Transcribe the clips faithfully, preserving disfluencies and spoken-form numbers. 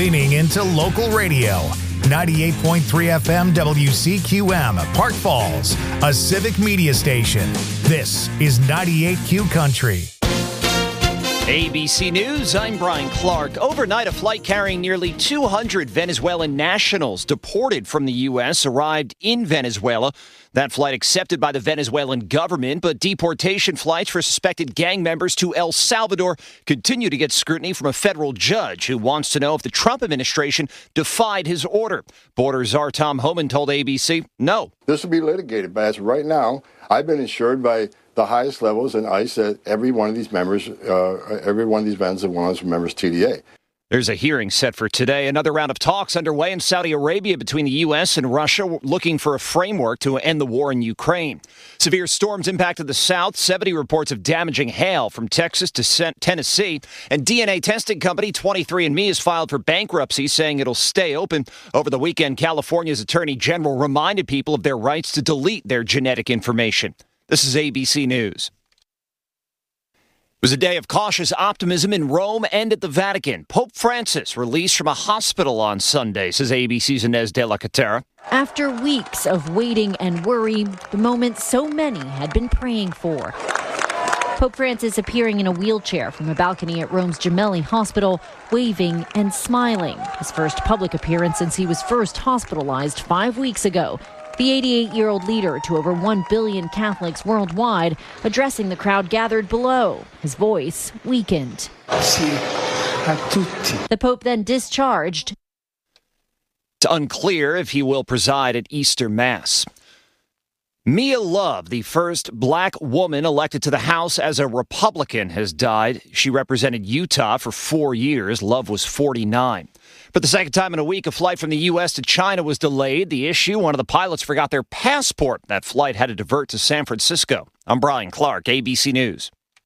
leaning into local radio. ninety-eight point three F M W C Q M, Park Falls, a civic media station. This is ninety-eight Q Country. A B C News, I'm Brian Clark. Overnight, a flight carrying nearly two hundred Venezuelan nationals deported from the U S arrived in Venezuela. That flight accepted by the Venezuelan government, but deportation flights for suspected gang members to El Salvador continue to get scrutiny from a federal judge who wants to know if the Trump administration defied his order. Border czar Tom Homan told A B C, no. This will be litigated, but as of right now, I've been assured by the highest levels in ICE that every one of these members, uh, every one of these Venezuelans members T D A. There's a hearing set for today. Another round of talks underway in Saudi Arabia between the U S and Russia, looking for a framework to end the war in Ukraine. Severe storms impacted the South. seventy reports of damaging hail from Texas to Tennessee. And D N A testing company twenty-three and me has filed for bankruptcy, saying it'll stay open. Over the weekend, California's Attorney General reminded people of their rights to delete their genetic information. This is A B C News. It was a day of cautious optimism in Rome and at the Vatican. Pope Francis released from a hospital on Sunday, says A B C's Inez de la Catera. After weeks of waiting and worry, the moment so many had been praying for. Pope Francis appearing in a wheelchair from a balcony at Rome's Gemelli Hospital, waving and smiling. His first public appearance since he was first hospitalized five weeks ago. The eighty-eight-year-old leader to over one billion Catholics worldwide, addressing the crowd gathered below, his voice weakened. Sì, a tutti. The Pope then discharged. It's unclear if he will preside at Easter Mass. Mia Love, the first black woman elected to the House as a Republican, has died. She represented Utah for four years. Love was forty-nine. For the second time in a week, a flight from the U S to China was delayed. The issue, one of the pilots forgot their passport. That flight had to divert to San Francisco. I'm Brian Clark, A B C News.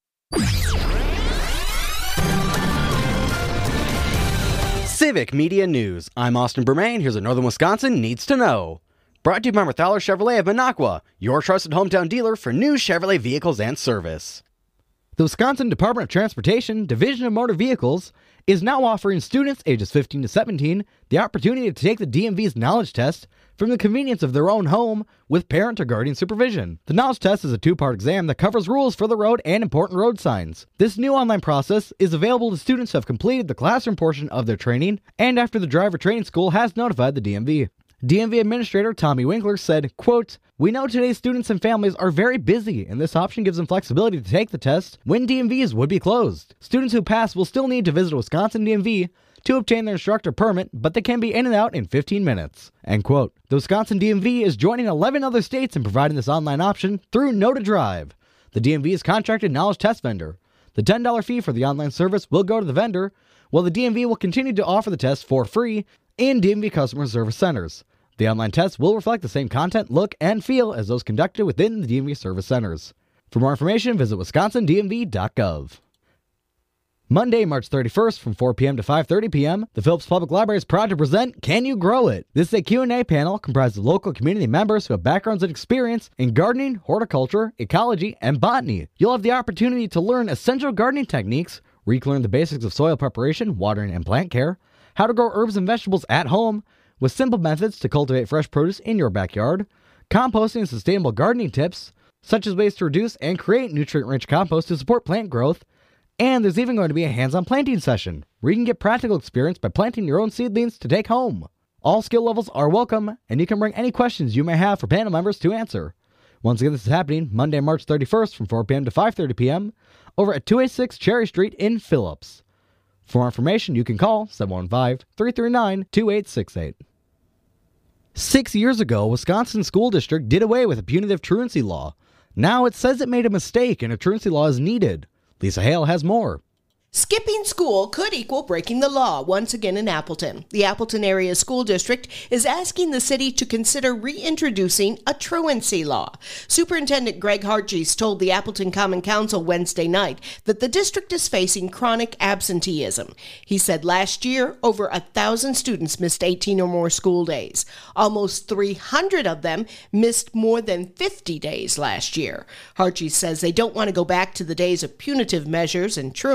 Civic Media News. I'm Austin Bermain. Here's what Northern Wisconsin needs to know. Brought to you by Marthaler Chevrolet of Minocqua, your trusted hometown dealer for new Chevrolet vehicles and service. The Wisconsin Department of Transportation Division of Motor Vehicles is now offering students ages fifteen to seventeen the opportunity to take the D M V's knowledge test from the convenience of their own home with parent or guardian supervision. The knowledge test is a two-part exam that covers rules for the road and important road signs. This new online process is available to students who have completed the classroom portion of their training and after the driver training school has notified the D M V. D M V Administrator Tommy Winkler said, quote, "We know today's students and families are very busy, and this option gives them flexibility to take the test when D M Vs would be closed. Students who pass will still need to visit a Wisconsin D M V to obtain their instructor permit, but they can be in and out in fifteen minutes." End quote. The Wisconsin D M V is joining eleven other states in providing this online option through Know to Drive. The D M V is contracted knowledge test vendor. The ten dollars fee for the online service will go to the vendor, while the D M V will continue to offer the test for free in D M V customer service centers. The online test will reflect the same content, look, and feel as those conducted within the D M V service centers. For more information, visit wisconsin d m v dot gov. Monday, March thirty-first from four p.m. to five thirty p.m., the Phillips Public Library is proud to present Can You Grow It? This is a Q and A panel comprised of local community members who have backgrounds and experience in gardening, horticulture, ecology, and botany. You'll have the opportunity to learn essential gardening techniques, relearn the basics of soil preparation, watering, and plant care, how to grow herbs and vegetables at home, with simple methods to cultivate fresh produce in your backyard, composting and sustainable gardening tips, such as ways to reduce and create nutrient-rich compost to support plant growth, and there's even going to be a hands-on planting session, where you can get practical experience by planting your own seedlings to take home. All skill levels are welcome, and you can bring any questions you may have for panel members to answer. Once again, this is happening Monday, March thirty-first from four p.m. to five thirty p.m. over at two eighty-six Cherry Street in Phillips. For more information, you can call seven one five, three three nine, two eight six eight. Six years ago, a Wisconsin school district did away with a punitive truancy law. Now it says it made a mistake and a truancy law is needed. Lisa Hale has more. Skipping school could equal breaking the law once again in Appleton. The Appleton Area School District is asking the city to consider reintroducing a truancy law. Superintendent Greg Hartjes told the Appleton Common Council Wednesday night that the district is facing chronic absenteeism. He said last year, over a thousand students missed eighteen or more school days. Almost three hundred of them missed more than fifty days last year. Hartjes says they don't want to go back to the days of punitive measures and truancy court.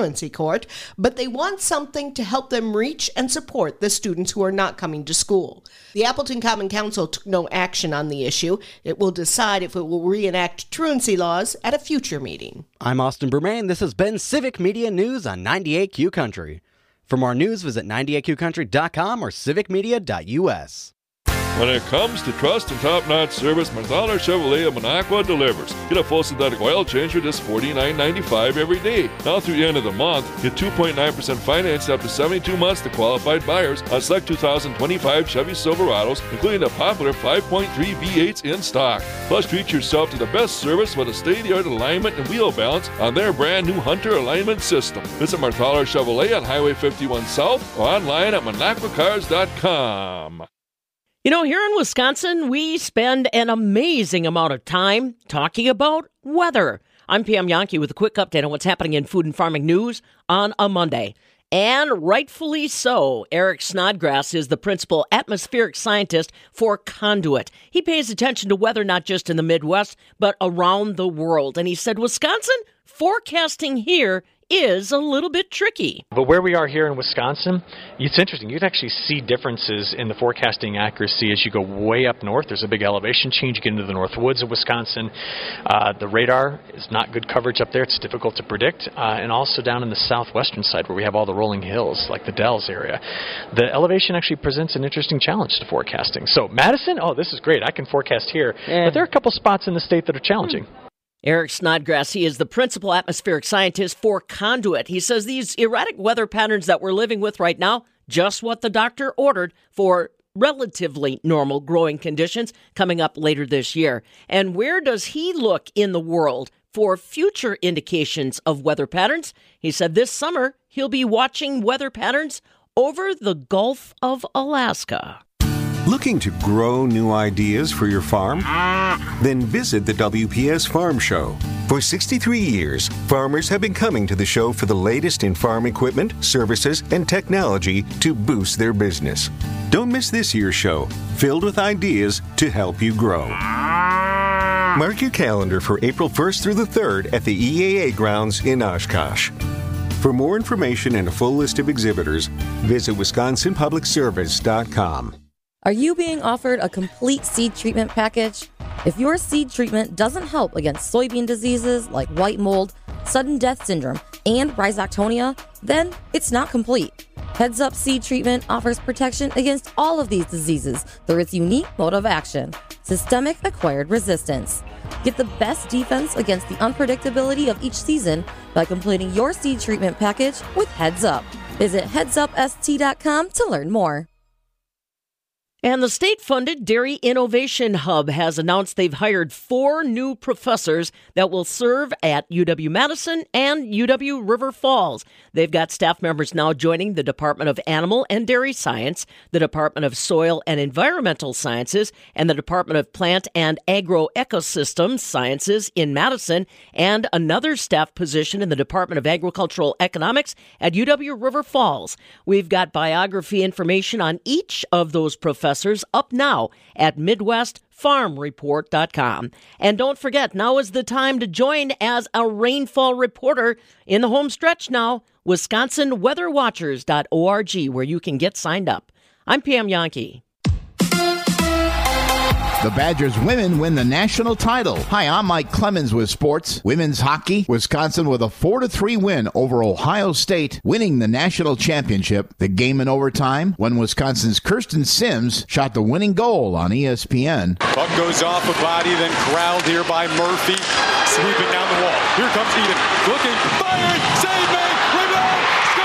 support, but they want something to help them reach and support the students who are not coming to school. The Appleton Common Council took no action on the issue. It will decide if it will reenact truancy laws at a future meeting. I'm Austin Bermain. This has been Civic Media News on ninety-eight Q Country. For more news, visit ninety-eight q country dot com or civic media dot u s. When it comes to trust and top-notch service, Marthaler Chevrolet of Minocqua delivers. Get a full synthetic oil change for just forty-nine ninety-five every day. Now through the end of the month, get two point nine percent financed up to seventy-two months to qualified buyers on select two thousand twenty-five Chevy Silverados, including the popular five point three V eights in stock. Plus, treat yourself to the best service with a state-of-the-art alignment and wheel balance on their brand new Hunter alignment system. Visit Marthaler Chevrolet on Highway fifty-one South or online at minocqua cars dot com. You know, here in Wisconsin, we spend an amazing amount of time talking about weather. I'm Pam Yankee with a quick update on what's happening in food and farming news on a Monday. And rightfully so, Eric Snodgrass is the principal atmospheric scientist for Conduit. He pays attention to weather not just in the Midwest, but around the world. And he said, Wisconsin, forecasting here is a little bit tricky. But where we are here in Wisconsin, it's interesting. You'd actually see differences in the forecasting accuracy as you go way up north. There's a big elevation change. You get into the north woods of Wisconsin. Uh, the radar is not good coverage up there. It's difficult to predict. Uh, and also down in the southwestern side where we have all the rolling hills, like the Dells area. The elevation actually presents an interesting challenge to forecasting. So Madison, oh, this is great. I can forecast here. Eh. But there are a couple spots in the state that are challenging. Hmm. Eric Snodgrass, he is the principal atmospheric scientist for Conduit. He says these erratic weather patterns that we're living with right now, just what the doctor ordered for relatively normal growing conditions coming up later this year. And where does he look in the world for future indications of weather patterns? He said this summer he'll be watching weather patterns over the Gulf of Alaska. Looking to grow new ideas for your farm? Then visit the W P S Farm Show. For sixty-three years, farmers have been coming to the show for the latest in farm equipment, services, and technology to boost their business. Don't miss this year's show, filled with ideas to help you grow. Mark your calendar for April first through the third at the E A A grounds in Oshkosh. For more information and a full list of exhibitors, visit wisconsin public service dot com. Are you being offered a complete seed treatment package? If your seed treatment doesn't help against soybean diseases like white mold, sudden death syndrome, and rhizoctonia, then it's not complete. Heads Up Seed Treatment offers protection against all of these diseases through its unique mode of action, systemic acquired resistance. Get the best defense against the unpredictability of each season by completing your seed treatment package with Heads Up. Visit heads up s t dot com to learn more. And the state-funded Dairy Innovation Hub has announced they've hired four new professors that will serve at U W-Madison and U W-River Falls. They've got staff members now joining the Department of Animal and Dairy Science, the Department of Soil and Environmental Sciences, and the Department of Plant and Agroecosystem Sciences in Madison, and another staff position in the Department of Agricultural Economics at U W-River Falls. We've got biography information on each of those professors up now at midwest farm report dot com. And don't forget, now is the time to join as a rainfall reporter in the home stretch now, wisconsin weather watchers dot org, where you can get signed up. I'm Pam Yankee. The Badgers women win the national title. Hi, I'm Mike Clemens with sports. Women's hockey, Wisconsin with a four to three win over Ohio State, winning the national championship. The game in overtime when Wisconsin's Kirsten Sims shot the winning goal on E S P N. Puck goes off a body, then corralled here by Murphy, sweeping down the wall. Here comes Eden, looking, fired, save made, rebound,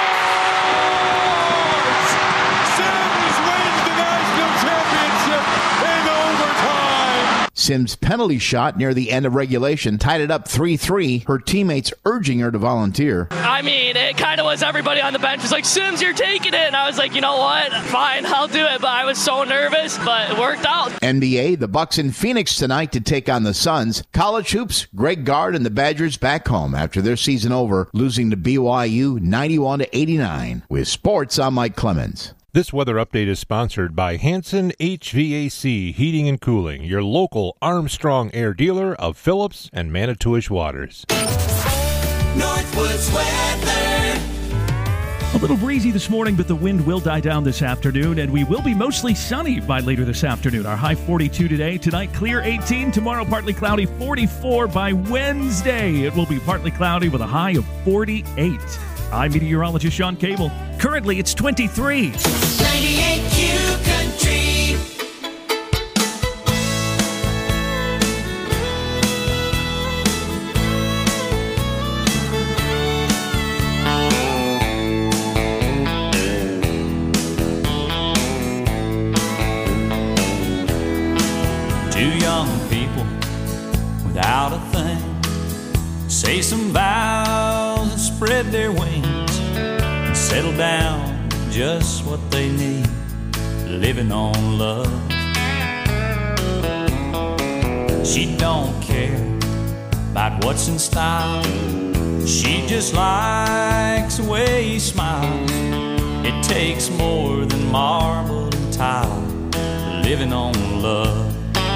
scores! Sims wins the national championship in overtime. Sims' penalty shot near the end of regulation tied it up three three, her teammates urging her to volunteer. I mean, it kind of was everybody on the bench was like, Sims, you're taking it. And I was like, you know what? Fine, I'll do it. But I was so nervous, but it worked out. N B A, the Bucks in Phoenix tonight to take on the Suns. College hoops, Greg Gard and the Badgers back home after their season over, losing to B Y U ninety-one to eighty-nine. With sports, I'm Mike Clemens. This weather update is sponsored by Hanson H V A C Heating and Cooling, your local Armstrong Air dealer of Phillips and Manitowish Waters. Northwoods weather. A little breezy this morning, but the wind will die down this afternoon, and we will be mostly sunny by later this afternoon. Our high forty-two today. Tonight, clear eighteen. Tomorrow, partly cloudy, forty-four. By Wednesday, it will be partly cloudy with a high of forty-eight. I'm meteorologist Sean Cable. Currently, it's twenty-three. ninety-eight Q Country. Without a thing, say some vows and spread their wings and settle down just what they need, living on love. She don't care about what's in style, she just likes the way he smiles. It takes more than marble and tile, living on love.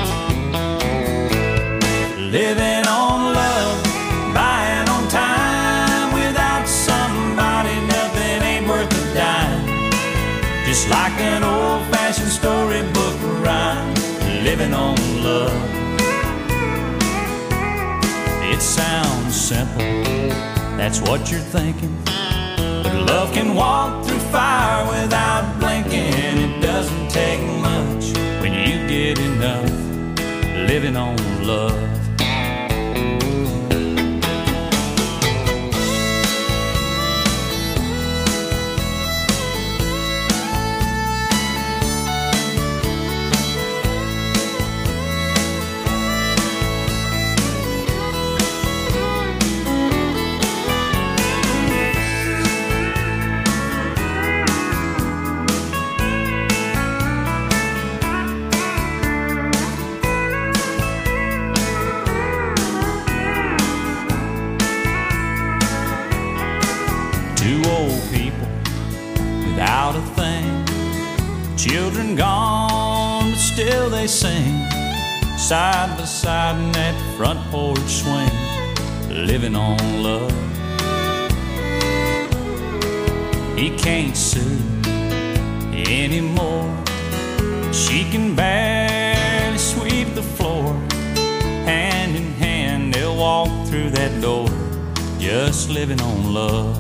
Living on love, buying on time. Without somebody, nothing ain't worth a dime. Just like an old-fashioned storybook rhyme, living on love. It sounds simple, that's what you're thinking. But love can walk through fire without blinking. It doesn't take much when you get enough, living on love. Without a thing, children gone, but still they sing, side by side in that front porch swing, living on love. He can't sue anymore, she can barely sweep the floor. Hand in hand they'll walk through that door, just living on love.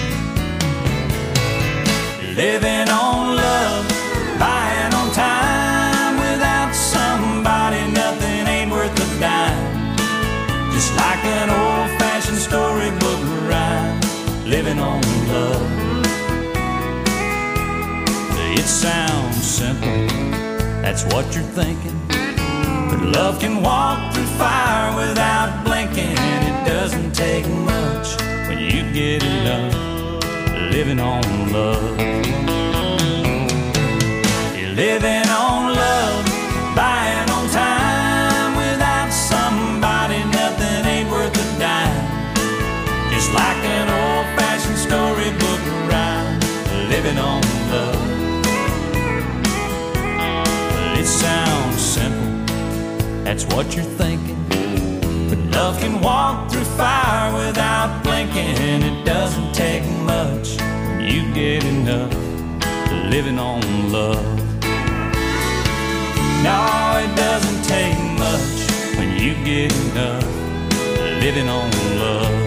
Living on love, buying on time. Without somebody, nothing ain't worth a dime. Just like an old-fashioned storybook rhyme, living on love. It sounds simple, that's what you're thinking. But love can walk through fire without blinking. It doesn't take much when you get enough, living on love. You're living on love, buying on time. Without somebody, nothing ain't worth a dime. Just like an old-fashioned storybook rhyme, living on love. Well, it sounds simple, that's what you're thinking. But love can walk through fire without blinking. It doesn't take much when you get enough, living on love. No, it doesn't take much when you get enough, living on love.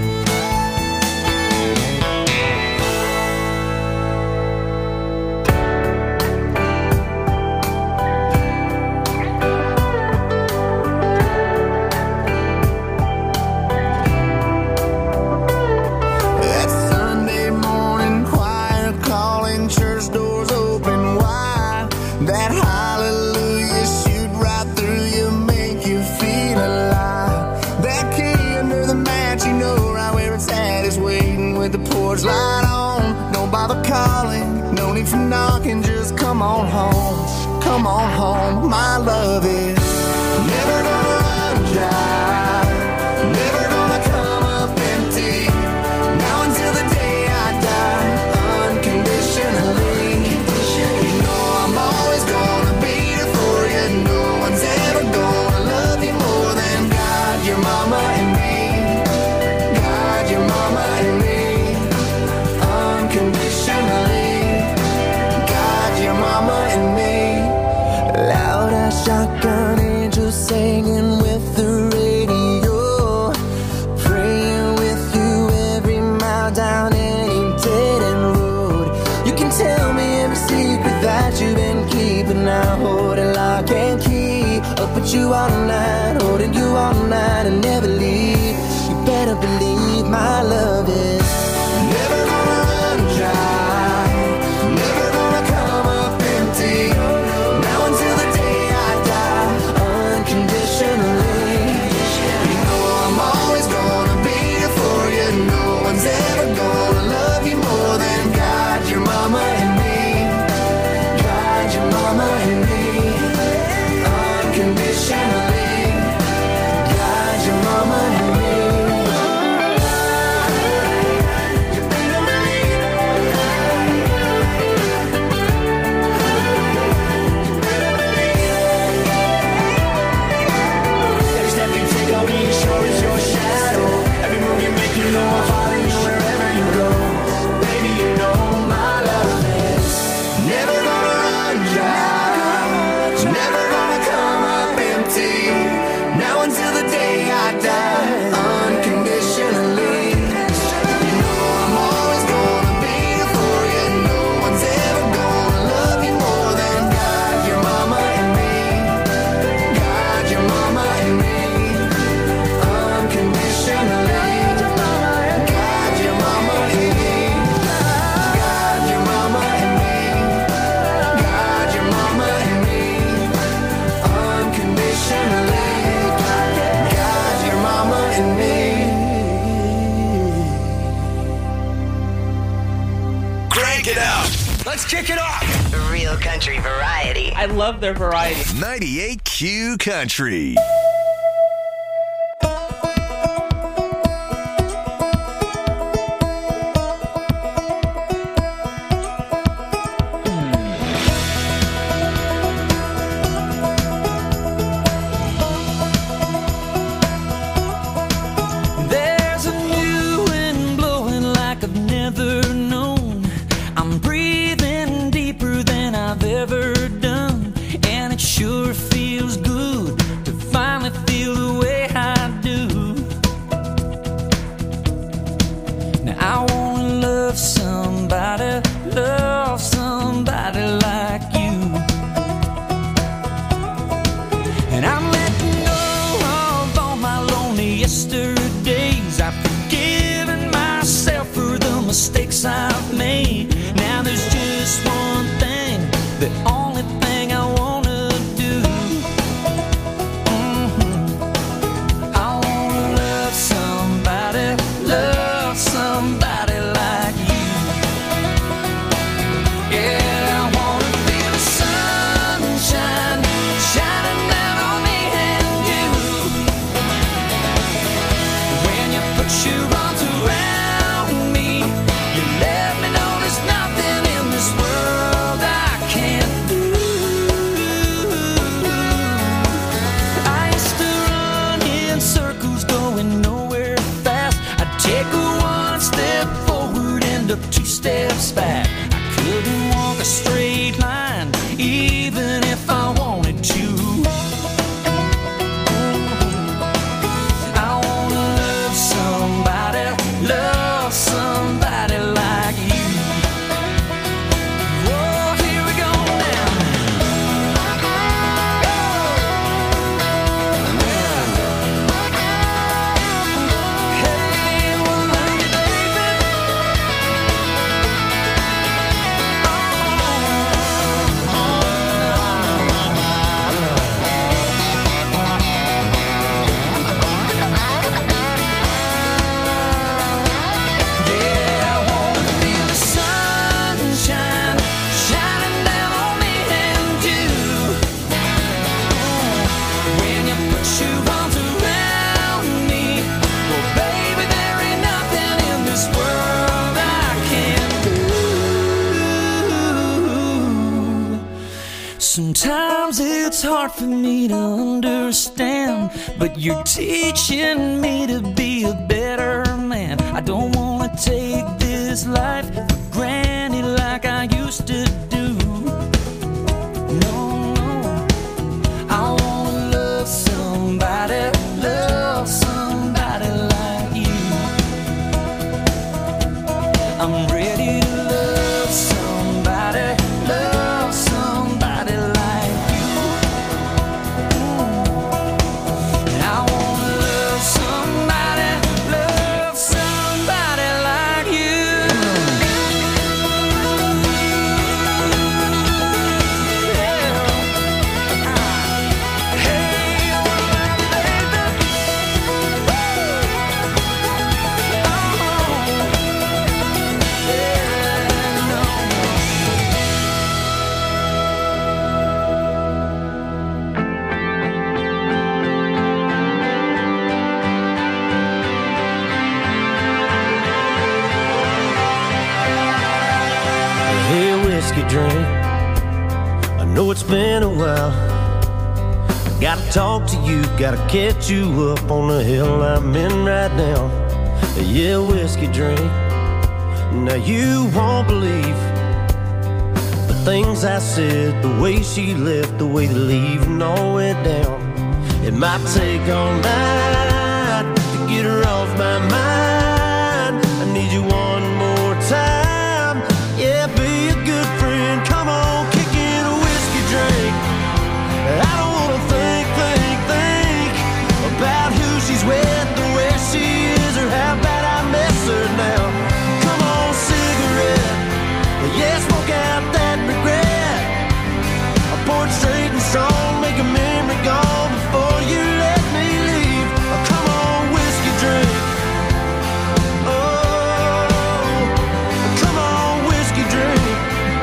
Light on, don't bother calling, no need for knocking, just come on home, come on home. My love is never gonna run dry, never gonna come up empty, now until the day I die, unconditionally. You know I'm always gonna be here for you, no one's ever gonna love you more than God, your mama and me, God, your mama and me. Unconditional. singing with the radio, praying with you every mile down any dead end road. You can tell me every secret that you've been keeping. I hold it lock and key. Up with you all night, holding you all night and never leave. You better believe my love is never gonna run dry, never gonna come up empty. Now until the day I die, unconditionally. You know I'm always gonna be here for you. No one's ever gonna love you more than God, your mama and me. God, your mama and me. Unconditionally. God, your mama and me. Every step you take, I'll be sure is your shadow. Every move you make, you know I'll follow you wherever you go. Baby, you know my love is never gonna run dry, never gonna come up empty. Now until the day I die, unconditionally. You know I'm always gonna be here for you. No one's ever gonna love you more than God, your mama and me. God, your mama and me. Unconditionally. God, your mama and me. God, your mama and me. God, your mama and me. Unconditionally. God, your mama and me. Crank it up. Let's kick it off. Real country variety. I love their variety. ninety-eight Q Country. There's a new wind blowing like I've never known. I'm breathing deeper than I've ever done, and it sure feels good to finally feel the way I do. Now I wanna love somebody, love somebody like you. And I'm letting go of all my lonely yesterdays. I've forgiven myself for the mistakes I've made. Now there's just one thing, the only thing I wanna do. Mhm. I wanna love somebody, love somebody like you. Yeah, I wanna feel the sunshine shining down on me and you. When you put your arms around me, you let me know there's nothing in this world I can't do. I used to run in circles going nowhere fast. I'd take one step forward, end up two steps back. I couldn't walk a straight line even if I wanted to. I wanna love somebody, love somebody like you. Whoa, here we go now. Hey, well, love you, baby. Yeah, I wanna feel the sunshine shining down on me and you. When you put your arms around me, well, baby, there ain't nothing in this world I can't do. Sometimes it's hard for me to understand, but you're teaching me to be a better man. I don't wanna take this life for granted like I used to do. No, no, I wanna love someone. me to love somebody, love somebody like you. I wanna love somebody, love somebody like you. Hey, whiskey drink, I know it's been a while. I gotta talk to you, gotta catch you up on the hill I'm in right now. Yeah, whiskey drink, now you won't believe the things I said, the way she left, the way the leaving all went down. It might take all night to get her off my mind. I need you one more time. Yeah, be a good friend. Come on, kick in a whiskey drink. I don't wanna think, think, think about who she's with, the way she is, or how bad I miss her now. Come on, cigarette. Yeah, smoke out that regret. I pour it straight and strong, make a memory gone before you let me leave. Oh, come on, whiskey drink. Oh, come on, whiskey drink.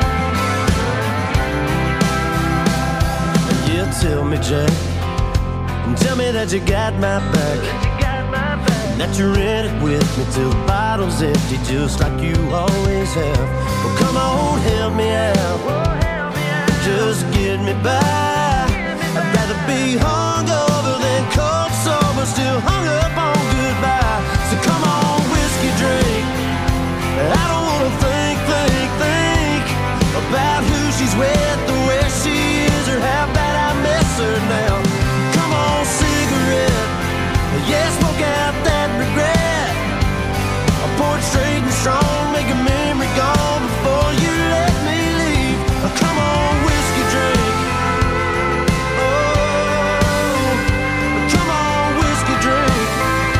Yeah, tell me, Jack, tell me that you got my back, that you're in it with me till the bottle's empty, just like you always have. Well, come on, help me out, just get me by. I'd rather be hungover than cold sober, still hung up on goodbye. So come on, whiskey drink. I don't wanna think, think, think about who she's with, the way she is, or how bad I miss her now. Come on, cigarette. Yeah, smoke out that regret. I pour it straight and strong, make a memory gone before you let me leave. Oh, come on, whiskey drink. Oh, come on, whiskey drink.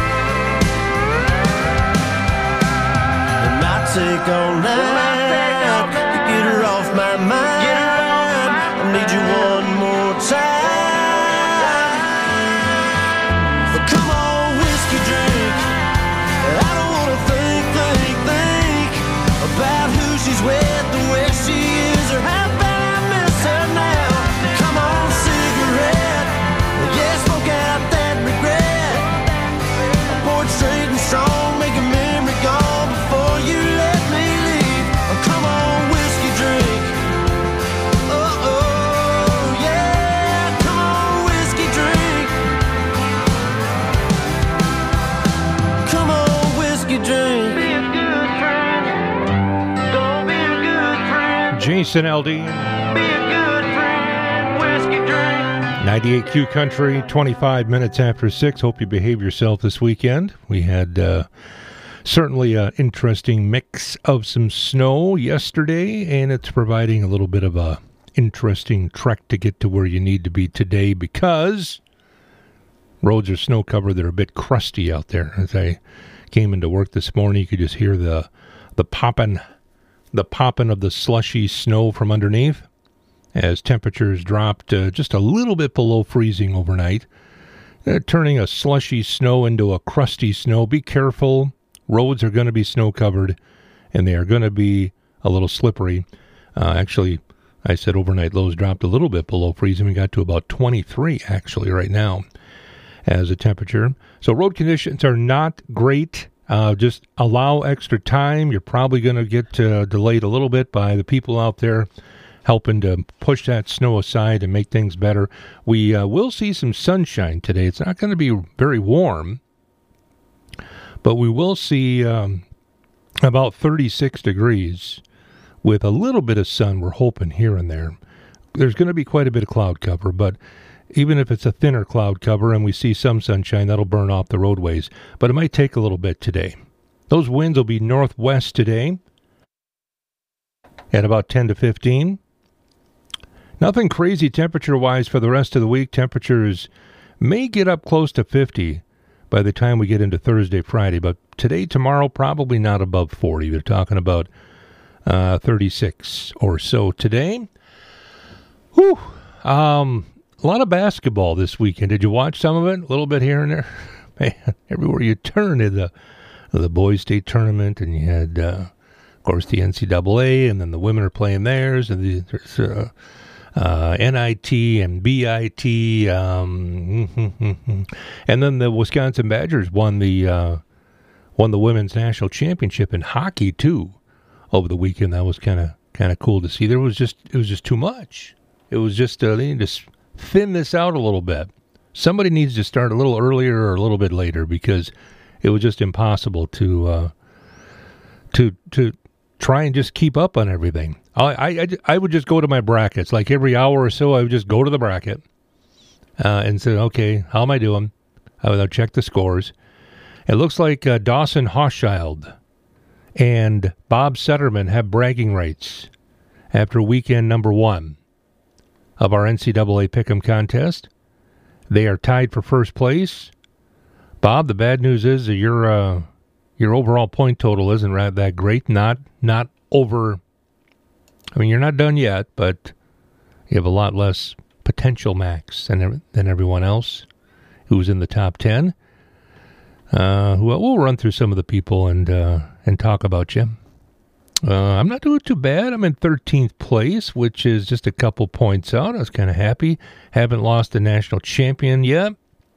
It might take all night to get her off my mind. I need you one more time. But come on, whiskey drink. I don't wanna think, think, think about who she's with, the way she is, or how bad I miss her now. Come on, cigarette. Yeah, smoke out that regret. I pour it straight and strong, make a memory gone before you let me leave. Oh, come on, whiskey drink. Oh, oh, yeah, come on, whiskey drink. Come on, whiskey drink. Be a good friend. Go be a good friend. Jason Aldean. Be a good friend. Whiskey drink. ninety-eight Q Country, twenty-five minutes after six. Hope you behave yourself this weekend. We had uh, certainly an interesting mix of some snow yesterday, and it's providing a little bit of a interesting trek to get to where you need to be today because roads are snow covered. They're a bit crusty out there. As I came into work this morning, you could just hear the the popping, the popping of the slushy snow from underneath as temperatures dropped uh, just a little bit below freezing overnight, uh, turning a slushy snow into a crusty snow. Be careful. Roads are going to be snow covered, and they are going to be a little slippery. Uh, actually, I said overnight lows dropped a little bit below freezing. We got to about twenty-three actually right now as a temperature. So road conditions are not great. Uh, just allow extra time. You're probably going to get uh, delayed a little bit by the people out there helping to push that snow aside and make things better. We uh, will see some sunshine today. It's not going to be very warm, but we will see um, about thirty-six degrees with a little bit of sun, we're hoping, here and there. There's going to be quite a bit of cloud cover, but even if it's a thinner cloud cover and we see some sunshine, that'll burn off the roadways. But it might take a little bit today. Those winds will be northwest today. at about ten to fifteen. Nothing crazy temperature-wise for the rest of the week. Temperatures may get up close to fifty by the time we get into Thursday, Friday. But today, tomorrow, probably not above forty. They're talking about uh, thirty-six or so today. Whew. Um, a lot of basketball this weekend. Did you watch some of it? A little bit here and there? Man, everywhere you turn in the, the boys' state tournament, and you had, uh, of course, the N C double A, and then the women are playing theirs, and the, there's uh, uh, N I T and B I T, um, and then the Wisconsin Badgers won the uh, won the women's national championship in hockey too over the weekend. That was kind of kind of cool to see. There was just it was just too much. It was just uh, they need to thin this out a little bit. Somebody needs to start a little earlier or a little bit later, because it was just impossible to uh, to to try and just keep up on everything. I, I, I would just go to my brackets. Like every hour or so, I would just go to the bracket uh, and say, okay, how am I doing? I would check the scores. It looks like uh, Dawson Hochschild and Bob Setterman have bragging rights after weekend number one of our N C double A Pick'em contest. They are tied for first place. Bob, the bad news is that your uh, your overall point total isn't right that great. Not not over. I mean, you're not done yet, but you have a lot less potential max than than everyone else who's in the top ten. Uh, well, we'll run through some of the people and uh, and talk about you. Uh, I'm not doing too bad. I'm in thirteenth place, which is just a couple points out. I was kind of happy. Haven't lost a national champion yet.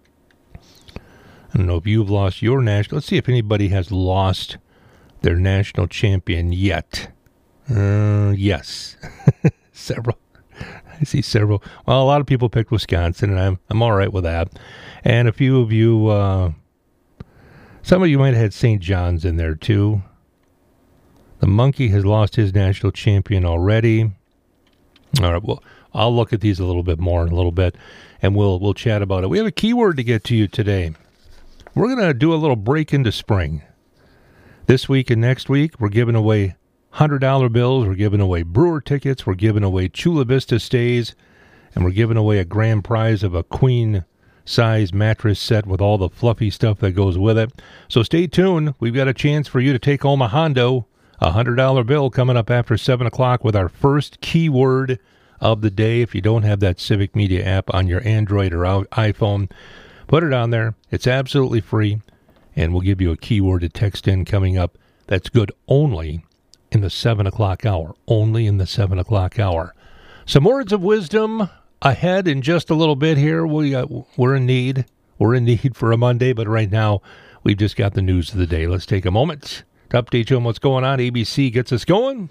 I don't know if you've lost your national. Let's see if anybody has lost their national champion yet. Uh, yes. Several. I see several. Well, a lot of people picked Wisconsin, and I'm I'm all right with that. And a few of you, uh, some of you might have had Saint John's in there too. The Monkey has lost his national champion already. All right, well, I'll look at these a little bit more in a little bit, and we'll we'll chat about it. We have a keyword to get to you today. We're going to do a little break into spring. This week and next week, we're giving away one hundred dollar bills, we're giving away Brewer tickets, we're giving away Chula Vista stays, and we're giving away a grand prize of a queen-size mattress set with all the fluffy stuff that goes with it. So stay tuned. We've got a chance for you to take home a Hondo, a one hundred dollar bill coming up after seven o'clock with our first keyword of the day. If you don't have that Civic Media app on your Android or iPhone, put it on there. It's absolutely free, and we'll give you a keyword to text in coming up. That's good only in the seven o'clock hour. Only in the seven o'clock hour. Some words of wisdom ahead in just a little bit here. We, uh, we're in need. We're in need for a Monday, but right now we've just got the news of the day. Let's take a moment to update you on what's going on. A B C gets us going.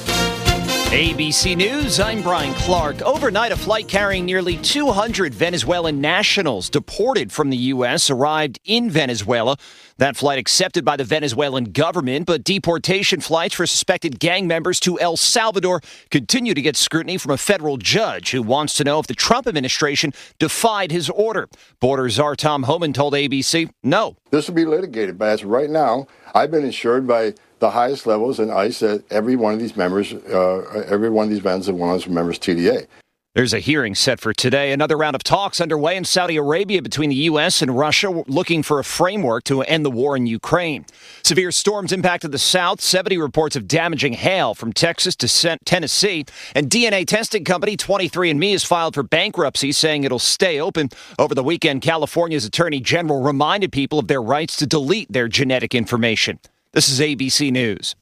A B C News, I'm Brian Clark. Overnight, a flight carrying nearly two hundred Venezuelan nationals deported from the U S arrived in Venezuela. That flight accepted by the Venezuelan government, but deportation flights for suspected gang members to El Salvador continue to get scrutiny from a federal judge who wants to know if the Trump administration defied his order. Border czar Tom Homan told A B C, no. This will be litigated, but as of right now, I've been insured by the highest levels in ICE that every one of these members, uh, every one of these bands that one of members T D A. There's a hearing set for today. Another round of talks underway in Saudi Arabia between the U S and Russia, looking for a framework to end the war in Ukraine. Severe storms impacted the South. seventy reports of damaging hail from Texas to Tennessee. And D N A testing company twenty-three and me has filed for bankruptcy, saying it'll stay open. Over the weekend, California's Attorney General reminded people of their rights to delete their genetic information. This is A B C News.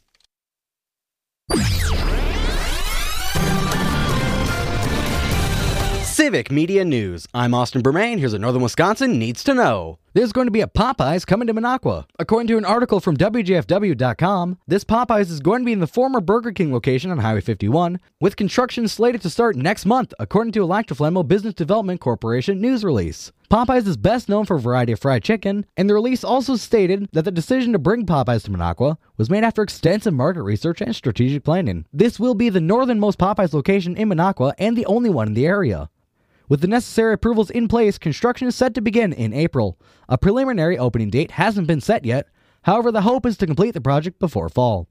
Civic Media News. I'm Austin Bermain. Here's what Northern Wisconsin needs to know. There's going to be a Popeyes coming to Minocqua. According to an article from W J F W dot com, this Popeyes is going to be in the former Burger King location on Highway fifty-one, with construction slated to start next month, according to Electroflammable Business Development Corporation news release. Popeyes is best known for a variety of fried chicken, and the release also stated that the decision to bring Popeyes to Minocqua was made after extensive market research and strategic planning. This will be the northernmost Popeyes location in Minocqua and the only one in the area. With the necessary approvals in place, construction is set to begin in April. A preliminary opening date hasn't been set yet. However, the hope is to complete the project before fall.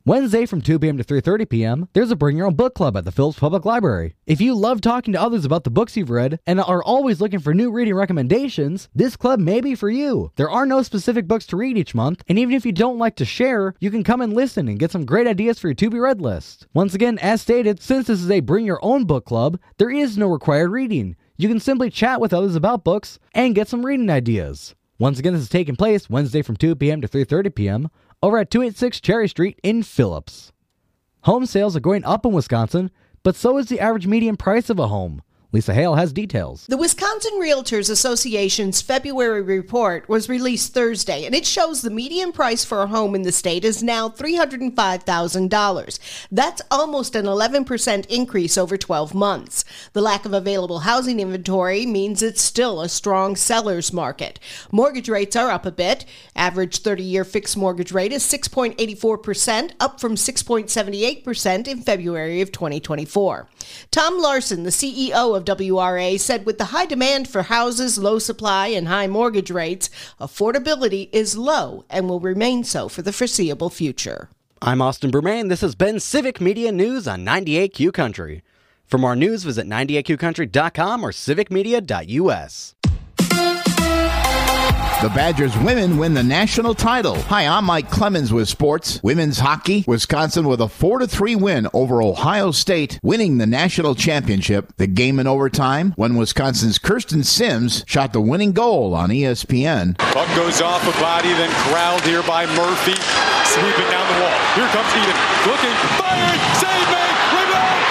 Wednesday from two p.m. to three thirty p.m., there's a Bring Your Own Book Club at the Phillips Public Library. If you love talking to others about the books you've read and are always looking for new reading recommendations, this club may be for you. There are no specific books to read each month, and even if you don't like to share, you can come and listen and get some great ideas for your to-be-read list. Once again, as stated, since this is a Bring Your Own Book Club, there is no required reading. You can simply chat with others about books and get some reading ideas. Once again, this is taking place Wednesday from two p.m. to three thirty p.m. over at two eighty-six Cherry Street in Phillips. Home sales are going up in Wisconsin, but so is the average median price of a home. Lisa Hale has details. The Wisconsin Realtors Association's February report was released Thursday, and it shows the median price for a home in the state is now three hundred five thousand dollars. That's almost an eleven percent increase over twelve months. The lack of available housing inventory means it's still a strong seller's market. Mortgage rates are up a bit. Average thirty-year fixed mortgage rate is six point eight four percent, up from six point seven eight percent in February of twenty twenty-four. Tom Larson, the C E O of W R A, said with the high demand for houses, low supply, and high mortgage rates, affordability is low and will remain so for the foreseeable future. I'm Austin Bermain. This has been Civic Media News on ninety-eight Q Country. For more news, visit ninety-eight q country dot com or civic media dot u s. The Badgers women win the national title. Hi, I'm Mike Clemens with sports. Women's hockey, Wisconsin with a four to three win over Ohio State, winning the national championship. The game in overtime when Wisconsin's Kirsten Sims shot the winning goal on E S P N. Puck goes off a body, then corralled here by Murphy, sweeping down the wall. Here comes Eden, looking, fired, save made, rebound,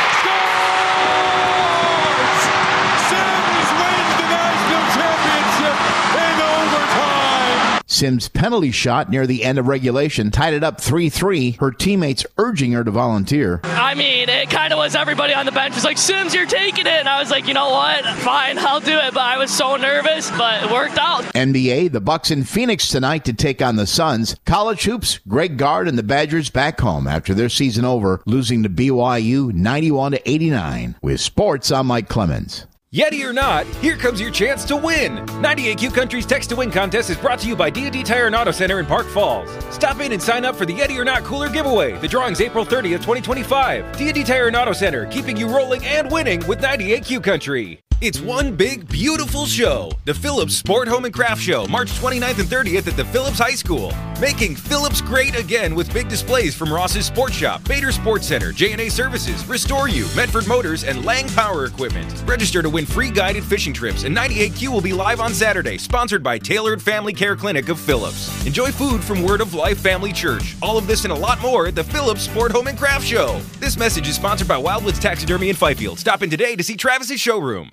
scores! Sims wins the national championship in overtime. Sims' penalty shot near the end of regulation tied it up three three, her teammates urging her to volunteer. I mean, it kind of was everybody on the bench was like, Sims, you're taking it. And I was like, you know what? Fine, I'll do it. But I was so nervous, but it worked out. N B A, the Bucks in Phoenix tonight to take on the Suns. College hoops, Greg Gard and the Badgers back home after their season over, losing to B Y U ninety-one to eighty-nine. With sports, I'm Mike Clemens. Yeti or not, here comes your chance to win. ninety-eight Q Country's Text to Win contest is brought to you by D and D Tire and Auto Center in Park Falls. Stop in and sign up for the Yeti or Not Cooler giveaway. The drawing's April thirtieth, twenty twenty-five. D and D Tire and Auto Center, keeping you rolling and winning with ninety-eight Q Country. It's one big, beautiful show. The Phillips Sport, Home, and Craft Show, March twenty-ninth and thirtieth at the Phillips High School. Making Phillips great again with big displays from Ross's Sports Shop, Bader Sports Center, J and A Services, Restore You, Medford Motors, and Lang Power Equipment. Register to win free guided fishing trips, and ninety-eight Q will be live on Saturday, sponsored by Tailored Family Care Clinic of Phillips. Enjoy food from Word of Life Family Church. All of this and a lot more at the Phillips Sport, Home, and Craft Show. This message is sponsored by Wildwoods Taxidermy in Fifield. Stop in today to see Travis's showroom.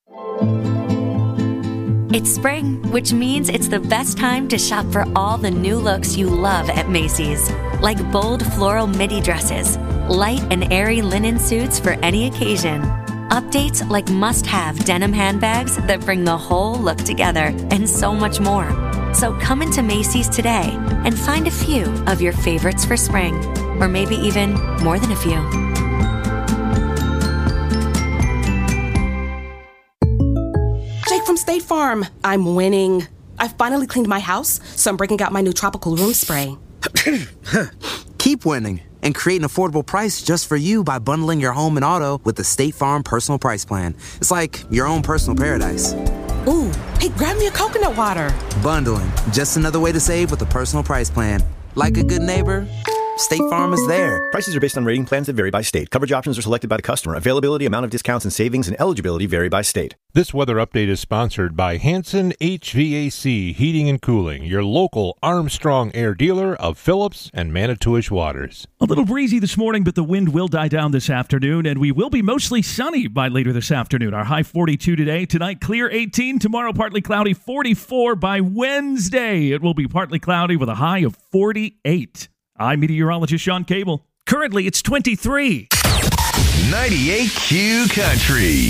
It's spring, which means it's the best time to shop for all the new looks you love at Macy's. Like bold floral midi dresses, light and airy linen suits for any occasion. Updates like must-have denim handbags that bring the whole look together, and so much more. So come into Macy's today and find a few of your favorites for spring, or maybe even more than a few. Jake from State Farm. I'm winning. I finally cleaned my house, so I'm breaking out my new tropical room spray. Keep winning and create an affordable price just for you by bundling your home and auto with the State Farm Personal Price Plan. It's like your own personal paradise. Ooh, hey, grab me a coconut water. Bundling, just another way to save with a personal price plan. Like a good neighbor, State Farm is there. Prices are based on rating plans that vary by state. Coverage options are selected by the customer. Availability, amount of discounts and savings, and eligibility vary by state. This weather update is sponsored by Hanson H V A C Heating and Cooling, your local Armstrong Air dealer of Phillips and Manitowish Waters. A little breezy this morning, but the wind will die down this afternoon, and we will be mostly sunny by later this afternoon. Our high forty-two today. Tonight, clear eighteen. Tomorrow, partly cloudy, forty-four. By Wednesday, it will be partly cloudy with a high of forty-eight. I'm meteorologist Sean Cable. Currently, it's twenty-three. ninety-eight Q Country.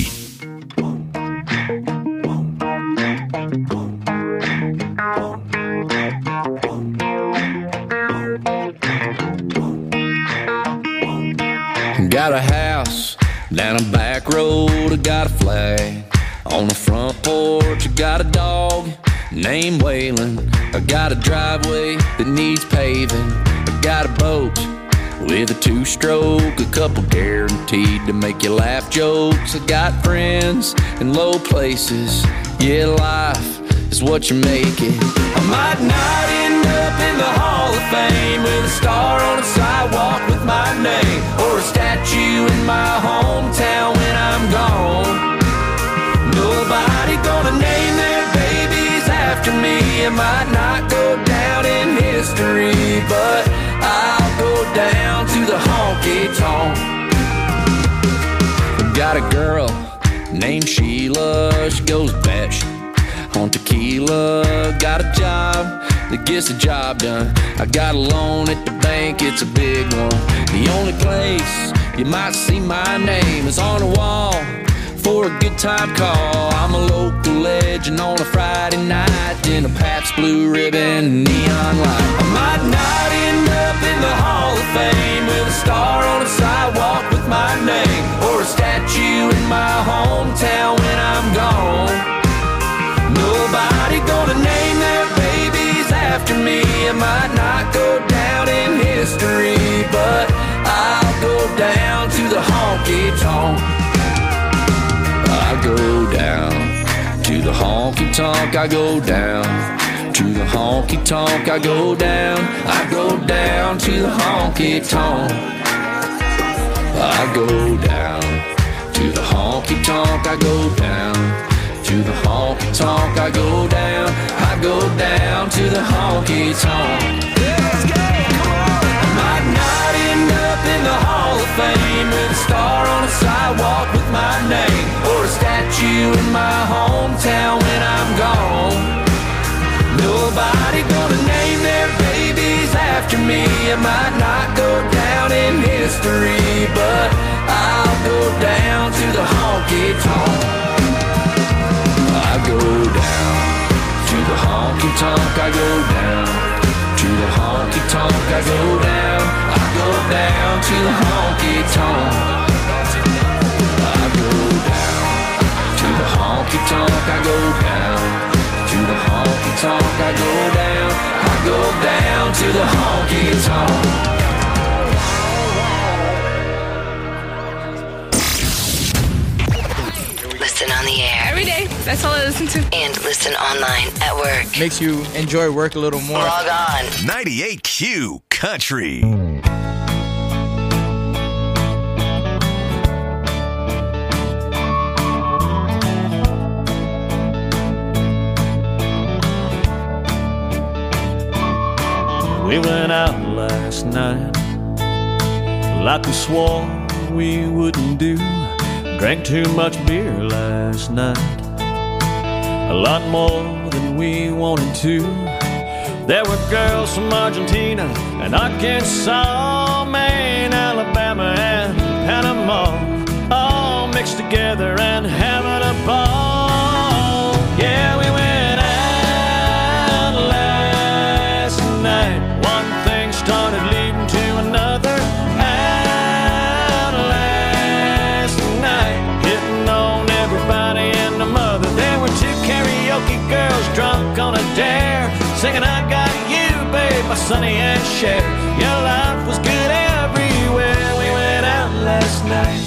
Got a house down a back road, I got a flag on the front porch, I got a dog named Waylon, I got a driveway that needs paving, I got a boat with a two-stroke, a couple guaranteed to make you laugh jokes. I got friends in low places. Yeah, life is what you make it. I might not end up in the Hall of Fame with a star on a sidewalk with my name, or a statue in my hometown when I'm gone. Nobody gonna name their babies after me. It might not go down in history, but I'll go down to the honky-tonk. Got a girl named Sheila, she goes batshit on tequila. Got a job that gets the job done. I got a loan at the bank, it's a big one. The only place you might see my name is on the wall for a good time call. I'm a local legend on a Friday night in a Pabst Blue Ribbon neon light. I might not end up in the Hall of Fame with a star on a sidewalk with my name, or a statue in my hometown when I'm gone. Nobody gonna name their babies after me. It might not go down in history, but I'll go down to the honky-tonk. I go down to the honky-tonk. I go down to the honky-tonk. I go down. I go down to the honky-tonk. I go down to the honky-tonk. I go down to the honky-tonk. I go down. I go down to the honky-tonk. Let's go, come on. I might not end up in the Hall of Fame with a star on a sidewalk with my name, or a statue in my hometown when I'm gone. Nobody gonna name their babies after me. It might not go down in history, but I'll go down to the honky-tonk. I go down to the honky-tonk. I go down to the honky-tonk. I go down. I go down to the honky-tonk. I go down to the honky-tonk. I go down to the honky-tonk. I go down. I go down to the honky-tonk. Listen on the air. Every day. That's all I listen to. And listen online at work. Makes you enjoy work a little more. Log on. ninety-eight Q Country. We went out last night like we swore we wouldn't do. Drank too much beer last night, a lot more than we wanted to. There were girls from Argentina and Arkansas, Maine, Alabama, and Panama, all mixed together and having a ball. Yeah, we went out last night. One thing started leading to another. Out last night, hitting on everybody and the mother. There were two karaoke girls drunk on a dare, singing I Got You, babe, by Sonny and Cher. Your life was good everywhere. We went out last night.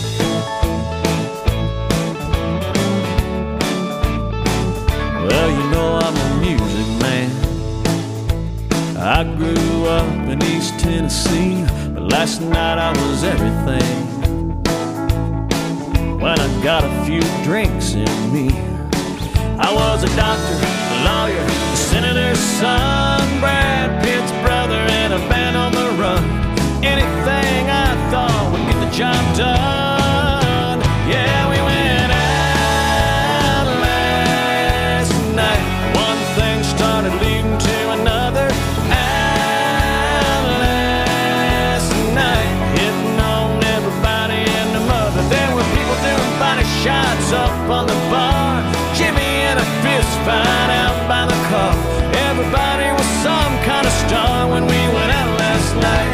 Well, you know I'm a music man. I grew up in East Tennessee, but last night I was everything. When I got a few drinks in me, I was a doctor, a lawyer, a senator's son, Brad Pitt's brother, and a band on the run. Anything I thought would get the job done. Yeah, we went out last night. One thing started leading to another. Out last night, hitting on everybody and the mother. There were people doing body shots up on the bar, Jimmy and a fist fight out by the car. Everybody was some kind of star when we went out last night.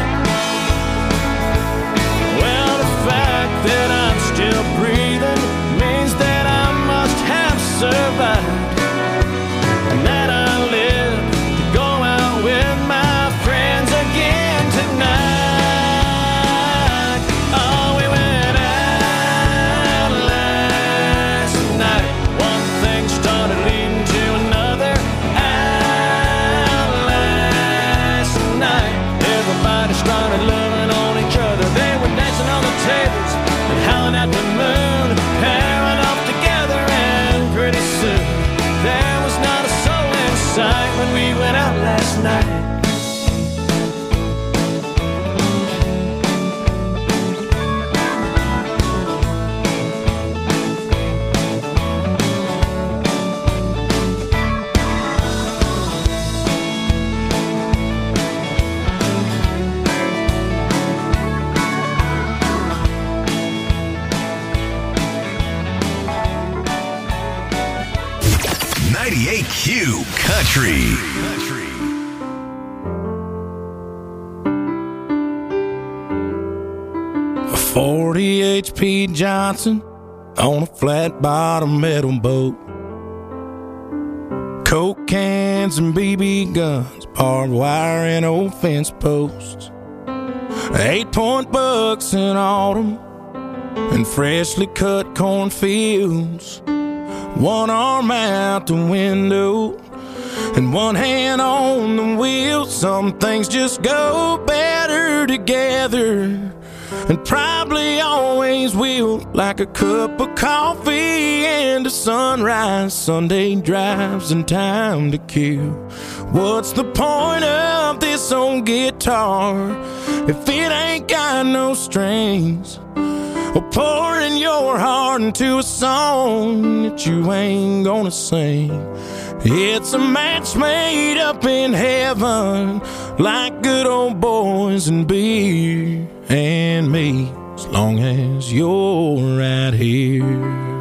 Well, the fact that I'm still breathing means that I must have survived, and that I live to go out with my friends again tonight. night. ninety-eight Q Country. A forty H P Johnson on a flat bottom metal boat. Coke cans and B B guns, barbed wire and old fence posts. Eight point bucks in autumn and freshly cut cornfields. One arm out the window and one hand on the wheel. Some things just go better together, and probably always will. Like a cup of coffee and a sunrise, Sunday drives and time to kill. What's the point of this old guitar if it ain't got no strings? Or pouring your heart into a song that you ain't gonna sing. It's a match made up in heaven, like good old boys and beer and me, as long as you're right here.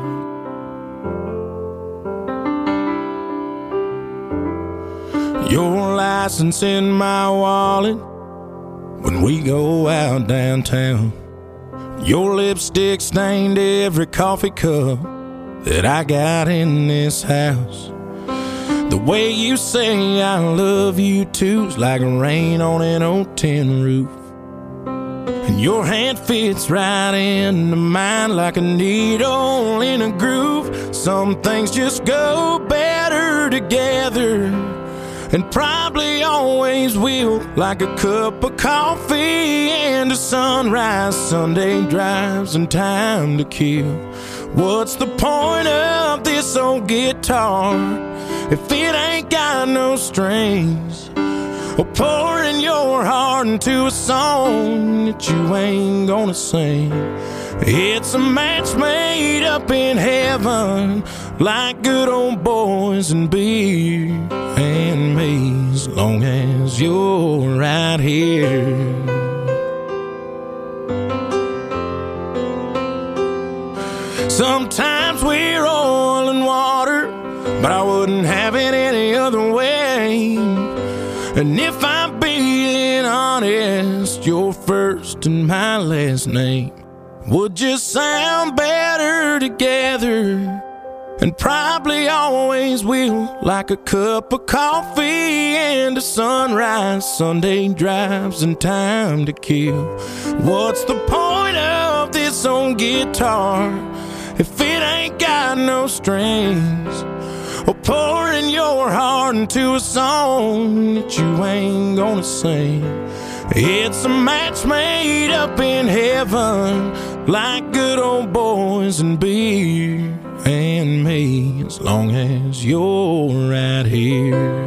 Your license in my wallet when we go out downtown. Your lipstick stained every coffee cup that I got in this house. The way you say I love you too's like rain on an old tin roof. And your hand fits right into mine like a needle in a groove. Some things just go better together, and probably always will. Like a cup of coffee and a sunrise, Sunday drives and time to kill. What's the point of this old guitar if it ain't got no strings? Or pouring your heart into a song that you ain't gonna sing. It's a match made up in heaven, like good old boys and beer and me, as long as you're right here. Sometimes we're oil and water, but I wouldn't have it any other way. And if I'm being honest, your first and my last name would just sound better together, and probably always will. Like a cup of coffee and a sunrise, Sunday drives and time to kill. What's the point of this old guitar if it ain't got no strings? Or pouring your heart into a song that you ain't gonna sing. It's a match made up in heaven, like good old boys and beer and me, as long as you're right here.